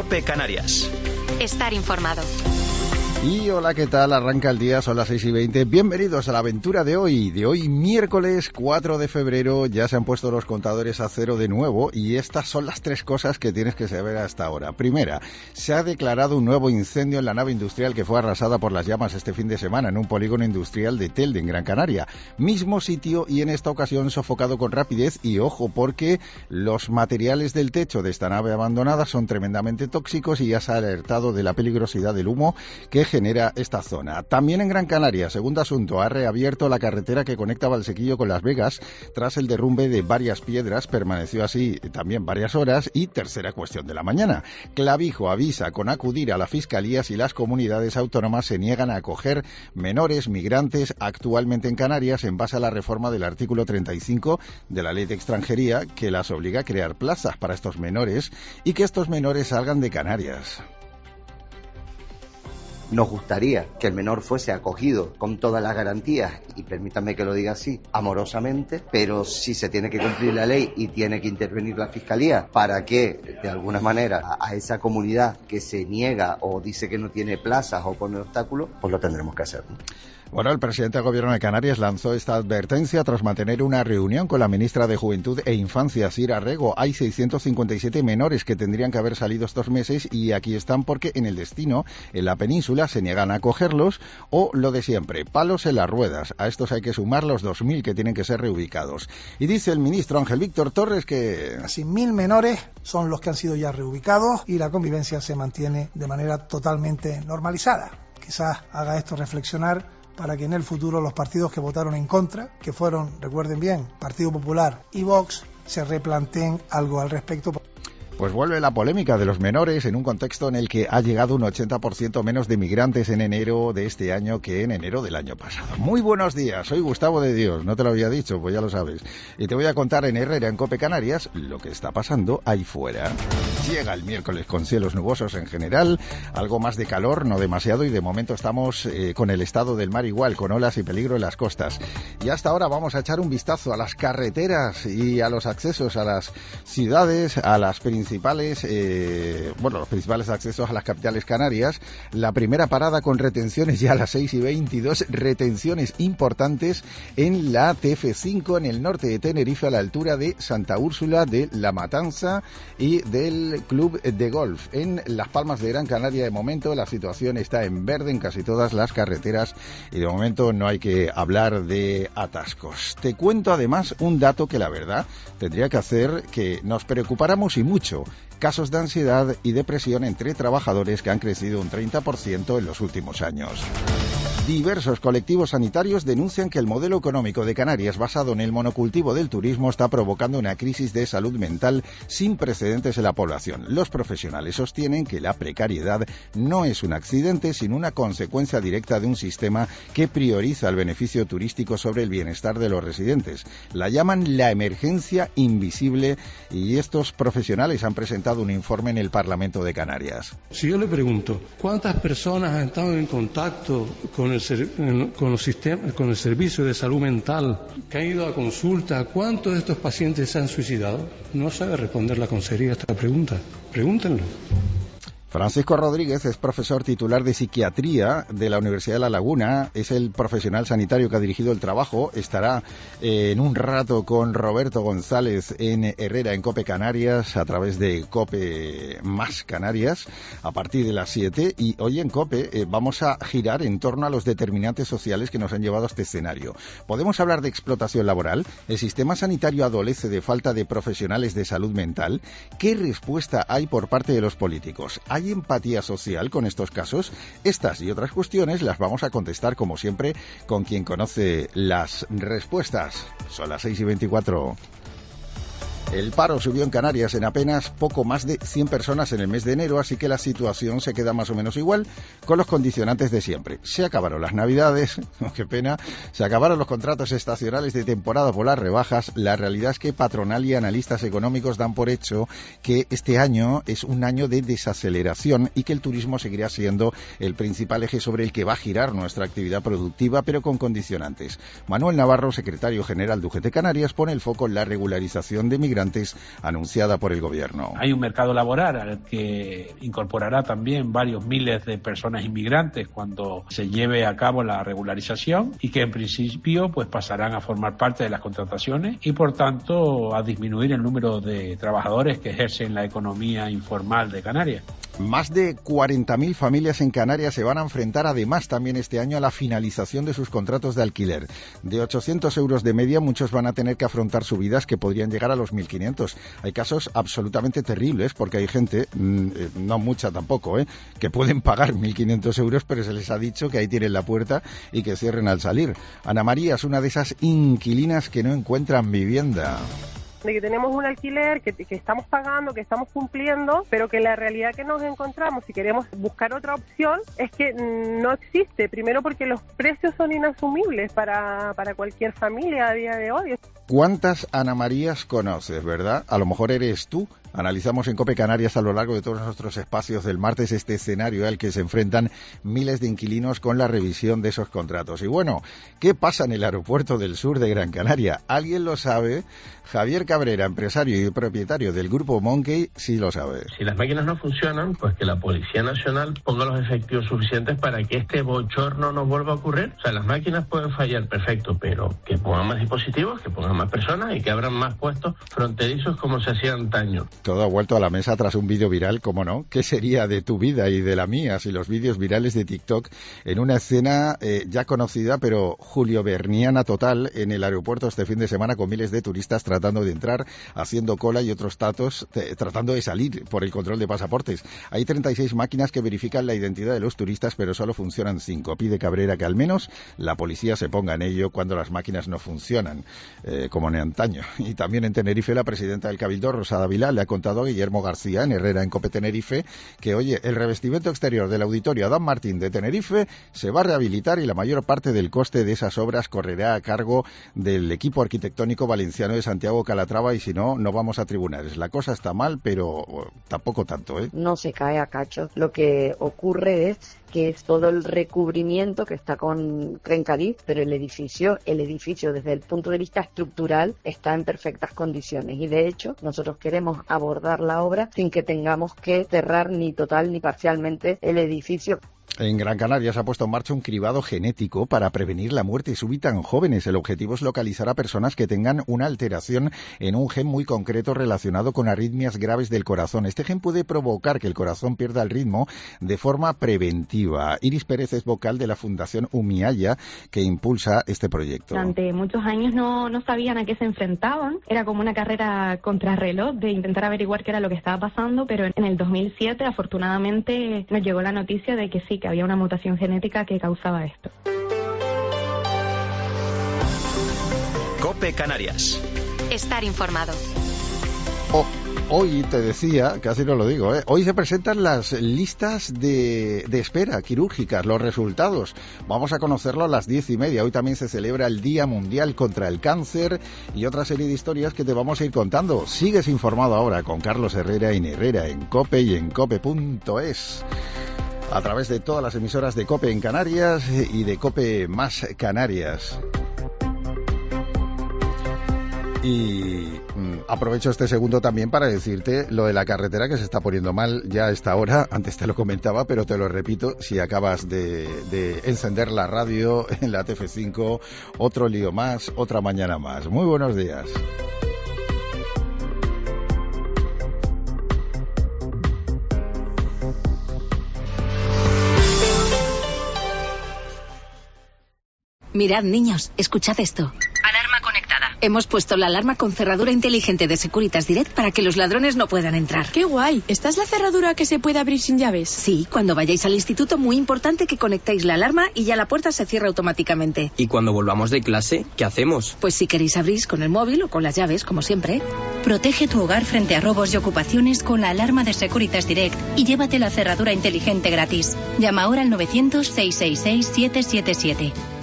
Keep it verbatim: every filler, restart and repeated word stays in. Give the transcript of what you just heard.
COPE Canarias. Estar informado. Y hola, ¿qué tal? Arranca el día, son las seis y veinte. Bienvenidos a la aventura de hoy, de hoy miércoles cuatro de febrero. Ya se han puesto los contadores a cero de nuevo y estas son las tres cosas que tienes que saber hasta ahora. Primera, se ha declarado un nuevo incendio en la nave industrial que fue arrasada por las llamas este fin de semana en un polígono industrial de Telde, en Gran Canaria. Mismo sitio y en esta ocasión sofocado con rapidez y ojo, porque los materiales del techo de esta nave abandonada son tremendamente tóxicos y ya se ha alertado de la peligrosidad del humo que genera esta zona. También en Gran Canaria, segundo asunto, ha reabierto la carretera que conecta Valsequillo con Las Vegas tras el derrumbe de varias piedras, permaneció así también varias horas. Y tercera cuestión de la mañana, Clavijo avisa con acudir a la Fiscalía si las comunidades autónomas se niegan a acoger menores migrantes actualmente en Canarias en base a la reforma del artículo treinta y cinco de la Ley de Extranjería que las obliga a crear plazas para estos menores y que estos menores salgan de Canarias. Nos gustaría que el menor fuese acogido con todas las garantías, y permítanme que lo diga así, amorosamente, pero si se tiene que cumplir la ley y tiene que intervenir la Fiscalía para que, de alguna manera, a esa comunidad que se niega o dice que no tiene plazas o pone obstáculos, pues lo tendremos que hacer, ¿no? Bueno, el presidente del Gobierno de Canarias lanzó esta advertencia tras mantener una reunión con la ministra de Juventud e Infancia, Sira Rego. Hay seiscientos cincuenta y siete menores que tendrían que haber salido estos meses y aquí están porque en el destino, en la península, se niegan a acogerlos o lo de siempre, palos en las ruedas. A estos hay que sumar los dos mil que tienen que ser reubicados. Y dice el ministro Ángel Víctor Torres que... Casi mil menores son los que han sido ya reubicados y la convivencia se mantiene de manera totalmente normalizada. Quizás haga esto reflexionar para que en el futuro los partidos que votaron en contra, que fueron, recuerden bien, Partido Popular y Vox, se replanteen algo al respecto. Pues vuelve la polémica de los menores en un contexto en el que ha llegado un ochenta por ciento menos de migrantes en enero de este año que en enero del año pasado. Muy buenos días, soy Gustavo de Dios, no te lo había dicho, pues ya lo sabes. Y te voy a contar en Herrera, en COPE Canarias, lo que está pasando ahí fuera. Llega el miércoles con cielos nubosos en general, algo más de calor, no demasiado, y de momento estamos eh, con el estado del mar igual, con olas y peligro en las costas. Y hasta ahora vamos a echar un vistazo a las carreteras y a los accesos a las ciudades, a las principales principales, eh, bueno, los principales accesos a las capitales canarias. La primera parada con retenciones ya a las seis y veintidós, retenciones importantes en la T F cinco en el norte de Tenerife a la altura de Santa Úrsula de La Matanza y del Club de Golf. En Las Palmas de Gran Canaria de momento la situación está en verde en casi todas las carreteras y de momento no hay que hablar de atascos. Te cuento además un dato que la verdad tendría que hacer que nos preocupáramos y mucho. Casos de ansiedad y depresión entre trabajadores que han crecido un treinta por ciento en los últimos años. Diversos colectivos sanitarios denuncian que el modelo económico de Canarias basado en el monocultivo del turismo está provocando una crisis de salud mental sin precedentes en la población. Los profesionales sostienen que la precariedad no es un accidente, sino una consecuencia directa de un sistema que prioriza el beneficio turístico sobre el bienestar de los residentes. La llaman la emergencia invisible y estos profesionales han presentado un informe en el Parlamento de Canarias. Si yo le pregunto, ¿cuántas personas han estado en contacto con el, con los sistemas, con el servicio de salud mental, que han ido a consulta? ¿Cuántos de estos pacientes se han suicidado? No sabe responder la consejería a esta pregunta. Pregúntenlo. Francisco Rodríguez es profesor titular de psiquiatría de la Universidad de La Laguna, es el profesional sanitario que ha dirigido el trabajo, estará eh, en un rato con Roberto González en Herrera, en COPE Canarias, a través de COPE Más Canarias, a partir de las siete, y hoy en COPE eh, vamos a girar en torno a los determinantes sociales que nos han llevado a este escenario. ¿Podemos hablar de explotación laboral? ¿El sistema sanitario adolece de falta de profesionales de salud mental? ¿Qué respuesta hay por parte de los políticos? ¿Hay empatía social con estos casos? Estas y otras cuestiones las vamos a contestar, como siempre, con quien conoce las respuestas. Son las seis y veinticuatro. El paro subió en Canarias en apenas poco más de cien personas en el mes de enero, así que la situación se queda más o menos igual con los condicionantes de siempre. Se acabaron las navidades, oh, qué pena, se acabaron los contratos estacionales de temporada por las rebajas. La realidad es que patronal y analistas económicos dan por hecho que este año es un año de desaceleración y que el turismo seguirá siendo el principal eje sobre el que va a girar nuestra actividad productiva, pero con condicionantes. Manuel Navarro, secretario general de U G T Canarias, pone el foco en la regularización de migrantes migrantes anunciada por el gobierno. Hay un mercado laboral al que incorporará también varios miles de personas inmigrantes cuando se lleve a cabo la regularización y que en principio pues pasarán a formar parte de las contrataciones y por tanto a disminuir el número de trabajadores que ejercen la economía informal de Canarias. Más de cuarenta mil familias en Canarias se van a enfrentar además también este año a la finalización de sus contratos de alquiler. De ochocientos euros de media, muchos van a tener que afrontar subidas que podrían llegar a los mil quinientos. Hay casos absolutamente terribles porque hay gente, no mucha tampoco, ¿eh? que pueden pagar mil quinientos euros, pero se les ha dicho que ahí tienen la puerta y que cierren al salir. Ana María es una de esas inquilinas que no encuentran vivienda. De que tenemos un alquiler que, que estamos pagando, que estamos cumpliendo, pero que la realidad que nos encontramos, si queremos buscar otra opción, es que no existe. Primero porque los precios son inasumibles para, para cualquier familia a día de hoy. ¿Cuántas Ana Marías conoces, verdad? A lo mejor eres tú. Analizamos en COPE Canarias a lo largo de todos nuestros espacios del martes este escenario al que se enfrentan miles de inquilinos con la revisión de esos contratos. Y bueno, ¿qué pasa en el aeropuerto del sur de Gran Canaria? ¿Alguien lo sabe? Javier Cabrera, empresario y propietario del grupo Monkey, sí lo sabe. Si las máquinas no funcionan, pues que la Policía Nacional ponga los efectivos suficientes para que este bochorno no vuelva a ocurrir. O sea, las máquinas pueden fallar, perfecto, pero que pongan más dispositivos, que pongan más personas y que abran más puestos fronterizos como se hacía antaño. Todo ha vuelto a la mesa tras un vídeo viral, ¿cómo no? ¿Qué sería de tu vida y de la mía si los vídeos virales de TikTok en una escena eh, ya conocida, pero julio-verniana total, en el aeropuerto este fin de semana con miles de turistas tratando de entrar, haciendo cola y otros tatos eh, tratando de salir por el control de pasaportes? Hay treinta y seis máquinas que verifican la identidad de los turistas, pero solo funcionan cinco. Pide Cabrera que al menos la policía se ponga en ello cuando las máquinas no funcionan, eh, como en antaño. Y también en Tenerife, la presidenta del Cabildo, Rosa Dávila, le ha contado a Guillermo García en Herrera en COPE Tenerife que, oye, el revestimiento exterior del Auditorio Adán Martín de Tenerife se va a rehabilitar y la mayor parte del coste de esas obras correrá a cargo del equipo arquitectónico valenciano de Santiago Calatrava y si no, no vamos a tribunales. La cosa está mal, pero tampoco tanto, ¿eh? No se cae a cachos. Lo que ocurre es que es todo el recubrimiento que está con Trencadís, pero el edificio, el edificio desde el punto de vista estructural está en perfectas condiciones y de hecho nosotros queremos abordar la obra sin que tengamos que cerrar ni total ni parcialmente el edificio. En Gran Canaria se ha puesto en marcha un cribado genético para prevenir la muerte súbita en jóvenes. El objetivo es localizar a personas que tengan una alteración en un gen muy concreto relacionado con arritmias graves del corazón. Este gen puede provocar que el corazón pierda el ritmo de forma preventiva. Iris Pérez es vocal de la Fundación Umiaya, que impulsa este proyecto. Durante muchos años no, no sabían a qué se enfrentaban. Era como una carrera contrarreloj de intentar averiguar qué era lo que estaba pasando, pero en el dos mil siete, afortunadamente, nos llegó la noticia de que sí, que había una mutación genética que causaba esto. COPE Canarias. Estar informado. Oh, hoy te decía, casi no lo digo, ¿eh? Hoy se presentan las listas de, de espera quirúrgicas, los resultados. Vamos a conocerlo a las diez y media. Hoy también se celebra el Día Mundial contra el Cáncer y otra serie de historias que te vamos a ir contando. Sigues informado ahora con Carlos Herrera y Herrera en COPE y en cope punto es. A través de todas las emisoras de COPE en Canarias y de COPE más Canarias. Y mmm, aprovecho este segundo también para decirte lo de la carretera que se está poniendo mal ya a esta hora. Antes te lo comentaba, pero te lo repito, si acabas de, de encender la radio en la T F cinco, otro lío más, otra mañana más. Muy buenos días. Mirad, niños, escuchad esto. Alarma conectada. Hemos puesto la alarma con cerradura inteligente de Securitas Direct para que los ladrones no puedan entrar. ¡Qué guay! ¿Esta es la cerradura que se puede abrir sin llaves? Sí, cuando vayáis al instituto, muy importante que conectéis la alarma y ya la puerta se cierra automáticamente. ¿Y cuando volvamos de clase, qué hacemos? Pues si queréis abrís con el móvil o con las llaves, como siempre. Protege tu hogar frente a robos y ocupaciones con la alarma de Securitas Direct y llévate la cerradura inteligente gratis. Llama ahora al novecientos, seiscientos sesenta y seis, setecientos setenta y siete.